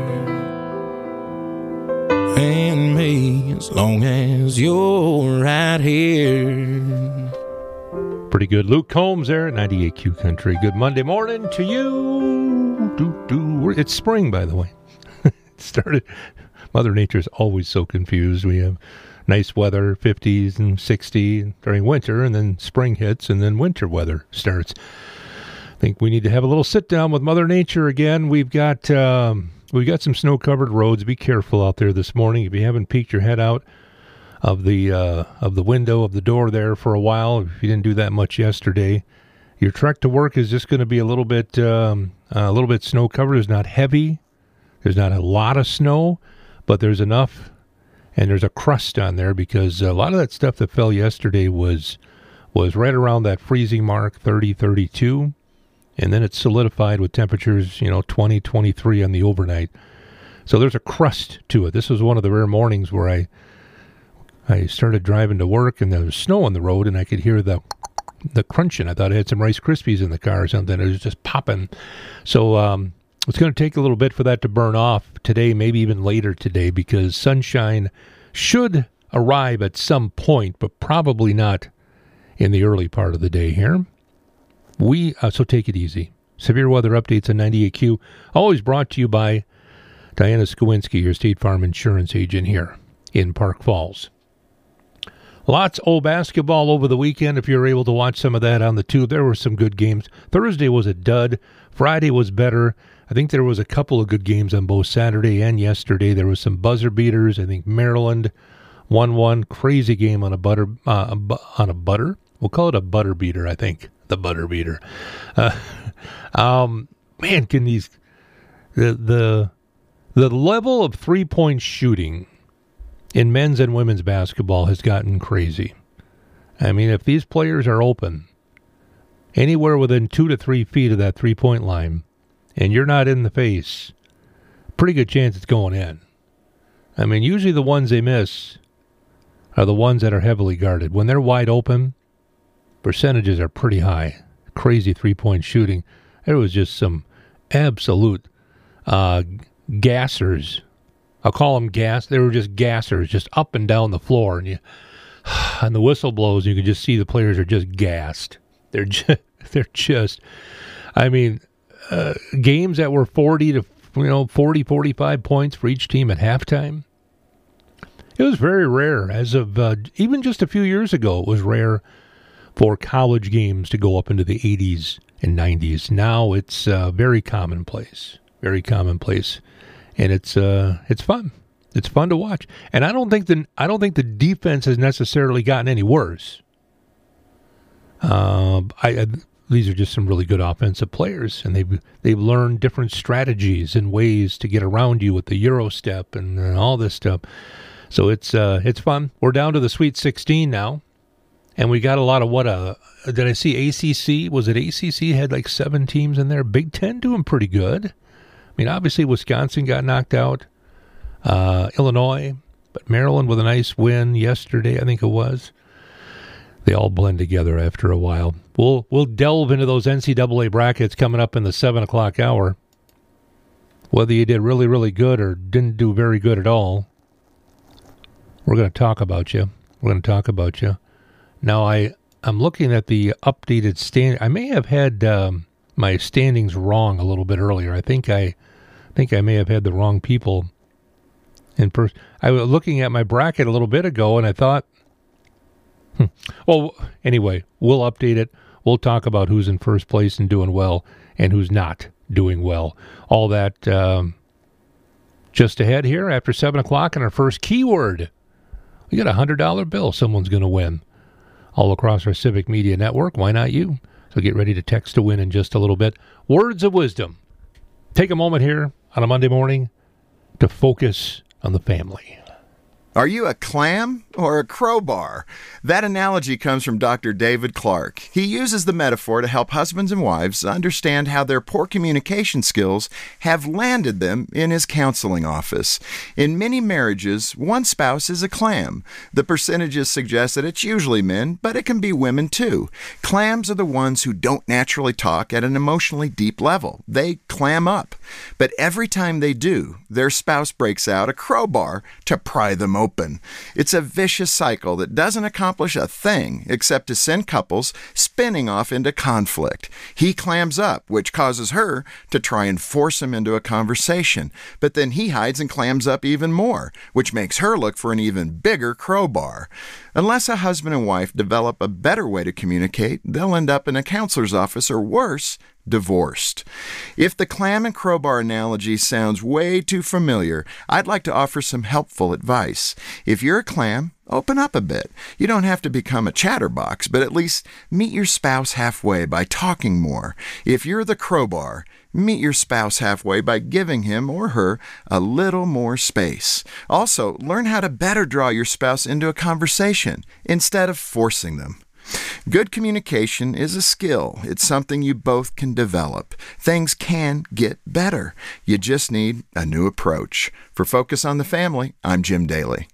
And me, as long as you're right here. Pretty good. Luke Combs there at ninety-eight Q Country. Good Monday morning to you. Do, do. It's spring, by the way. It started. Mother Nature's always so confused. We have nice weather, fifties and sixty during winter, and then spring hits, and then winter weather starts. I think we need to have a little sit down with Mother Nature again. We've got um, we've got some snow-covered roads. Be careful out there this morning. If you haven't peeked your head out of the uh, of the window of the door there for a while, if you didn't do that much yesterday, your trek to work is just going to be a little bit um, a little bit snow-covered. It's not heavy. There's not a lot of snow, but there's enough, and there's a crust on there because a lot of that stuff that fell yesterday was was right around that freezing mark, thirty, thirty-two, and then it solidified with temperatures, you know, twenty, twenty-three on the overnight. So there's a crust to it. This was one of the rare mornings where I I started driving to work, and there was snow on the road, and I could hear the the crunching. I thought I had some Rice Krispies in the car or something. It was just popping. So, um, It's going to take a little bit for that to burn off today, maybe even later today, because sunshine should arrive at some point, but probably not in the early part of the day here. We uh, so take it easy. Severe weather updates on ninety-eight Q, always brought to you by Diana Skowinski, your State Farm insurance agent here in Park Falls. Lots of basketball over the weekend. If you're able to watch some of that on the tube, there were some good games. Thursday was a dud. Friday was better. I think there was a couple of good games on both Saturday and yesterday. There was some buzzer beaters. I think Maryland won one crazy game on a butter uh, on a butter. We'll call it a butter beater. I think the butter beater. Uh, um, man, can these the the the level of three point shooting in men's and women's basketball has gotten crazy. I mean, if these players are open anywhere within two to three feet of that three-point line, and you're not in the face, pretty good chance it's going in. I mean, usually the ones they miss are the ones that are heavily guarded. When they're wide open, percentages are pretty high. Crazy three-point shooting. There was just some absolute uh, gassers. I'll call them gas. They were just gassers, just up and down the floor. And you, and the whistle blows, and you can just see the players are just gassed. They're just, they're just, I mean, uh, games that were forty to, you know, forty, forty-five points for each team at halftime. It was very rare. As of uh, even just a few years ago, it was rare for college games to go up into the eighties and nineties. Now it's uh, very commonplace, very commonplace. And it's uh, it's fun. It's fun to watch, and I don't think the I don't think the defense has necessarily gotten any worse. Uh, I, I these are just some really good offensive players, and they've they've learned different strategies and ways to get around you with the Euro step and, and all this stuff. So it's uh, it's fun. We're down to the Sweet sixteen now, and we got a lot of what uh did I see A C C? Was it A C C had like seven teams in there? Big Ten doing pretty good. I mean, obviously, Wisconsin got knocked out, uh, Illinois, but Maryland with a nice win yesterday, I think it was. They all blend together after a while. We'll we'll delve into those N C double A brackets coming up in the seven o'clock hour. Whether you did really, really good or didn't do very good at all, we're going to talk about you. We're going to talk about you. Now, I, I'm looking at the updated stand. I may have had um, my standings wrong a little bit earlier. I think I... I think I may have had the wrong people in first. I was looking at my bracket a little bit ago, and I thought, hmm. well, anyway, we'll update it. We'll talk about who's in first place and doing well and who's not doing well. All that um, just ahead here after seven o'clock and our first keyword. We got a one hundred dollar bill someone's going to win all across our Civic Media Network. Why not you? So get ready to text to win in just a little bit. Words of wisdom. Take a moment here on a Monday morning to focus on the family. Are you a clam or a crowbar? That analogy comes from Doctor David Clark. He uses the metaphor to help husbands and wives understand how their poor communication skills have landed them in his counseling office. In many marriages, one spouse is a clam. The percentages suggest that it's usually men, but it can be women too. Clams are the ones who don't naturally talk at an emotionally deep level. They clam up. But every time they do, their spouse breaks out a crowbar to pry them open. It's a vicious cycle that doesn't accomplish a thing except to send couples spinning off into conflict. He clams up, which causes her to try and force him into a conversation. But then he hides and clams up even more, which makes her look for an even bigger crowbar. Unless a husband and wife develop a better way to communicate, they'll end up in a counselor's office or worse, divorced. If the clam and crowbar analogy sounds way too familiar, I'd like to offer some helpful advice. If you're a clam, open up a bit. You don't have to become a chatterbox, but at least meet your spouse halfway by talking more. If you're the crowbar, meet your spouse halfway by giving him or her a little more space. Also, learn how to better draw your spouse into a conversation instead of forcing them. Good communication is a skill. It's something you both can develop. Things can get better. You just need a new approach. For Focus on the Family, I'm Jim Daly.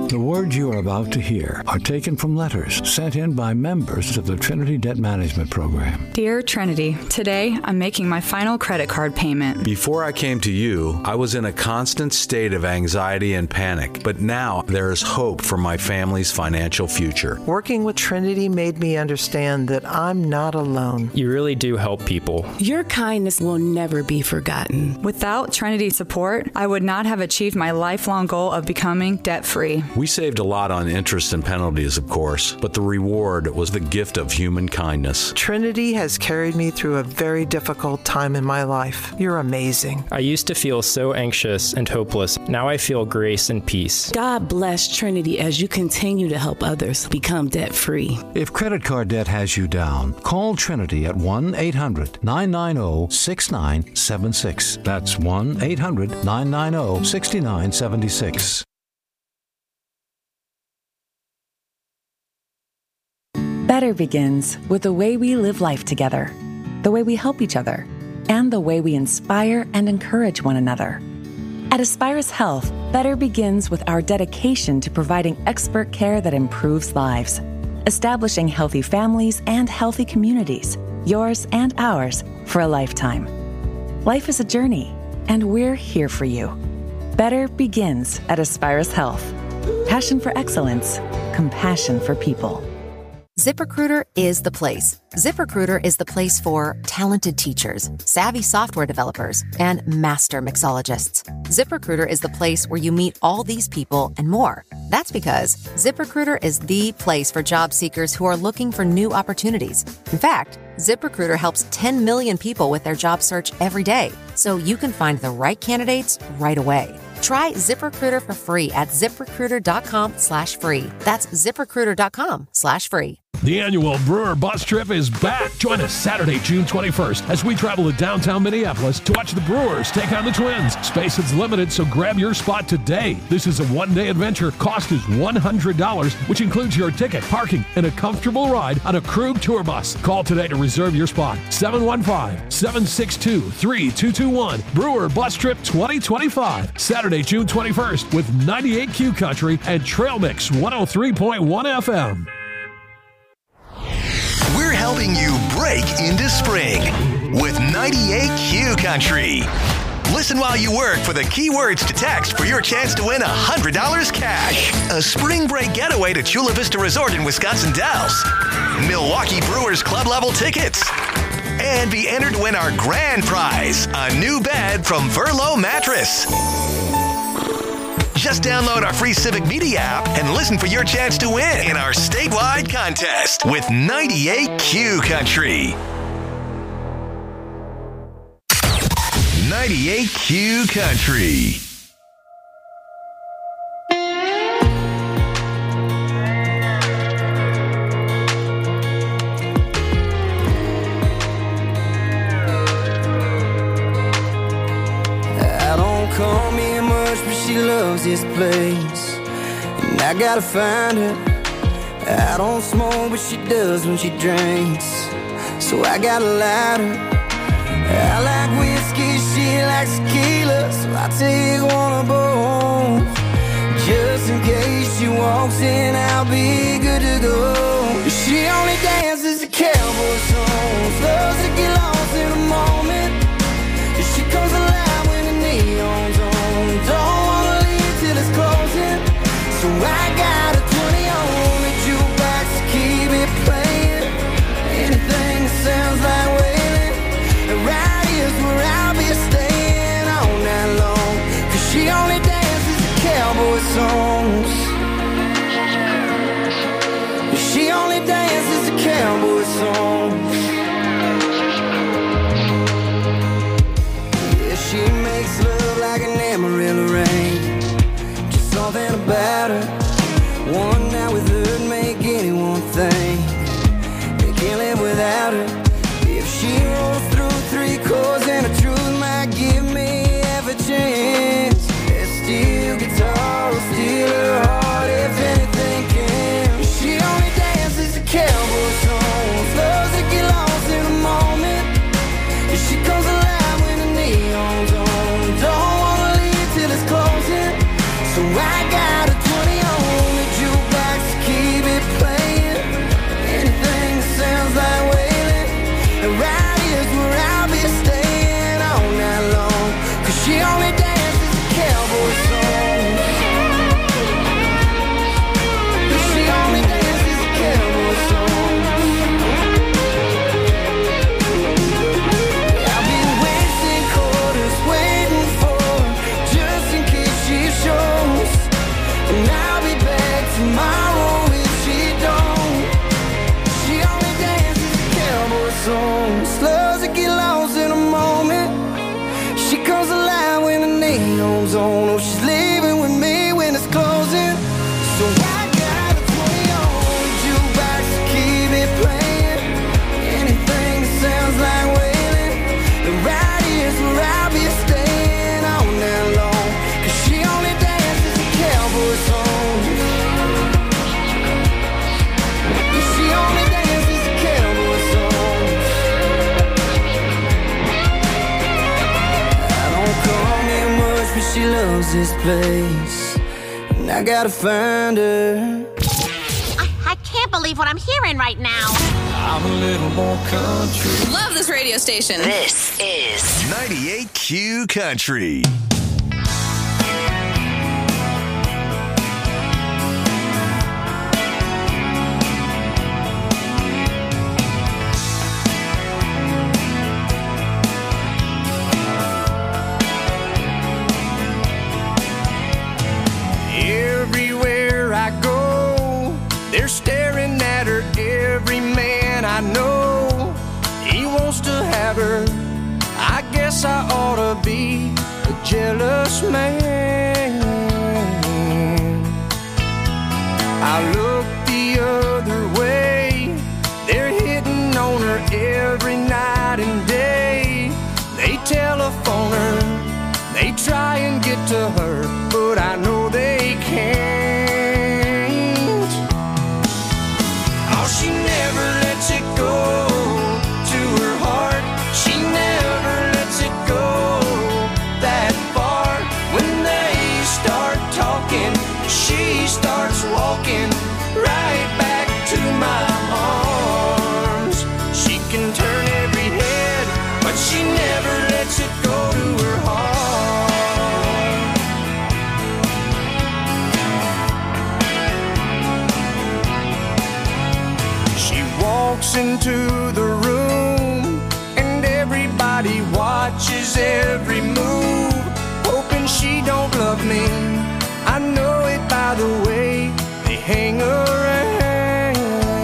The words you are about to hear are taken from letters sent in by members of the Trinity Debt Management Program. Dear Trinity, today I'm making my final credit card payment. Before I came to you, I was in a constant state of anxiety and panic, but now there is hope for my family's financial future. Working with Trinity made me understand that I'm not alone. You really do help people. Your kindness will never be forgotten. Without Trinity's support, I would not have achieved my lifelong goal of becoming debt-free. We saved a lot on interest and penalties, of course, but the reward was the gift of human kindness. Trinity has carried me through a very difficult time in my life. You're amazing. I used to feel so anxious and hopeless. Now I feel grace and peace. God bless Trinity as you continue to help others become debt-free. If credit card debt has you down, call Trinity at one eight hundred nine nine zero six nine seven six. That's one eight hundred nine nine zero six nine seven six. Better begins with the way we live life together, the way we help each other, and the way we inspire and encourage one another. At Aspirus Health, better begins with our dedication to providing expert care that improves lives, establishing healthy families and healthy communities, yours and ours, for a lifetime. Life is a journey, and we're here for you. Better begins at Aspirus Health. Passion for excellence, compassion for people. ZipRecruiter is the place. ZipRecruiter is the place for talented teachers, savvy software developers, and master mixologists. ZipRecruiter is the place where you meet all these people and more. That's because ZipRecruiter is the place for job seekers who are looking for new opportunities. In fact, ZipRecruiter helps ten million people with their job search every day, so you can find the right candidates right away. Try ZipRecruiter for free at ZipRecruiter.com slash free. That's ZipRecruiter.com slash free. The annual Brewer Bus Trip is back. Join us Saturday, June twenty-first, as we travel to downtown Minneapolis to watch the Brewers take on the Twins. Space is limited, so grab your spot today. This is a one-day adventure. Cost is one hundred dollars, which includes your ticket, parking, and a comfortable ride on a Krug tour bus. Call today to reserve your spot. seven one five, seven six two, three two two one. Brewer Bus Trip twenty twenty-five. Saturday, June twenty-first, with ninety-eight Q Country and Trail Mix one oh three point one F M. We're helping you break into spring with ninety-eight Q Country. Listen while you work for the keywords to text for your chance to win one hundred dollars cash. A spring break getaway to Chula Vista Resort in Wisconsin Dells. Milwaukee Brewers club level tickets. And be entered to win our grand prize, a new bed from Verlo Mattress. Just download our free Civic Media app and listen for your chance to win in our statewide contest with ninety-eight Q Country. ninety-eight Q Country. I don't call me much, but she loves this place, and I gotta find her. I don't smoke, but she does when she drinks, so I got a lighter. I like whiskey, she likes tequila, so I take one of both. Just in case she walks in, I'll be good to go. She only dances to cowboy songs, loves to get lost in a moment. She comes alive when the neon's on. Don't wanna leave till it's closing, so I got a twenty on the jukebox to keep it playing. Anything that sounds like wailing, right here's where I'll be staying all night long. Cause she only dances to cowboy songs. She only dances to cowboy songs. Yeah, she makes love like an Amarillo rain. Just something about her. One night with her'd make anyone think they can't live without her. If she rolls through three chords and the truth might give me half a chance, that steel guitar will steal her heart if anything can. She only dances to cowboy songs, loves to get lost in a moment. And she comes alive when the neon's on. Don't wanna leave till it's closing, so I got a twenty on. songs. Loves to get lost in a moment. She comes alive when the neon's on. Oh, she's leaving with me when it's closing. So I got a twenty-on jukebox to keep it playing. Anything that sounds like wailing. The right here's where I'll be staying all night long. Cause she only dances to cowboy songs. She only dances to cowboy songs. I don't call me much, but she loves this place. And I gotta find her. I, I can't believe what I'm hearing right now. I'm a little more country. Love this radio station. This is ninety-eight Q Country. Everywhere I go, they're staring at her. Every man I know, he wants to have her. I guess I ought to be a jealous man. I look the other way, they're hitting on her every night and day. They telephone her, they try and get to her, but I know they can't. Oh, she never lets it go to her heart. She never lets it go that far. When they start talking, she starts walking right back to my arms. She can turn every head, but she never lets it go to her heart. Walks into the room and everybody watches every move, hoping she don't love me. I know it by the way they hang around,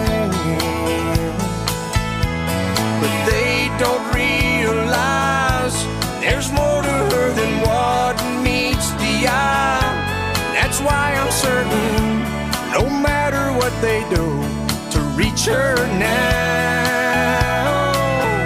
but they don't realize there's more to her than what meets the eye. That's why I'm certain, no matter what they do, reach her now.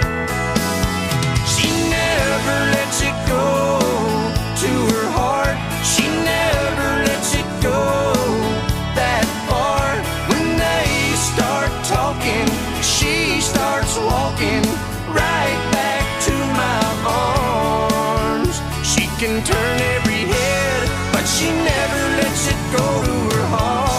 She never lets it go to her heart. She never lets it go that far. When they start talking, she starts walking right back to my arms. She can turn every head, but she never lets it go to her heart.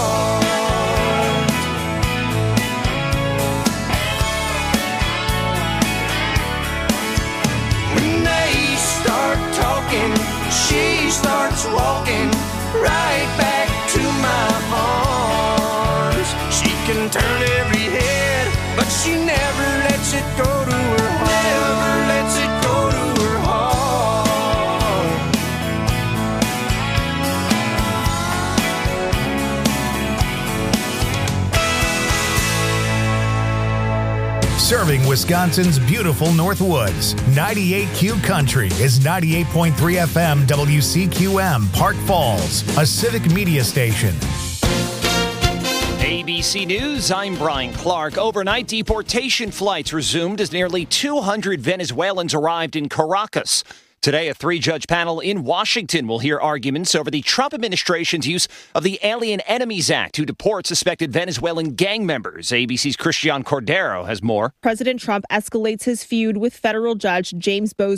She starts walking right back to my arms. She can turn every head, but she never lets it go to her heart. Never lets it go to her heart. Serving Wisconsin's beautiful North Woods, ninety-eight Q Country is ninety-eight point three F M W C Q M, Park Falls, a civic media station. A B C News, I'm Brian Clark. Overnight deportation flights resumed as nearly two hundred Venezuelans arrived in Caracas. Today, a three-judge panel in Washington will hear arguments over the Trump administration's use of the Alien Enemies Act to deport suspected Venezuelan gang members. A B C's Christian Cordero has more. President Trump escalates his feud with federal judge James Bowes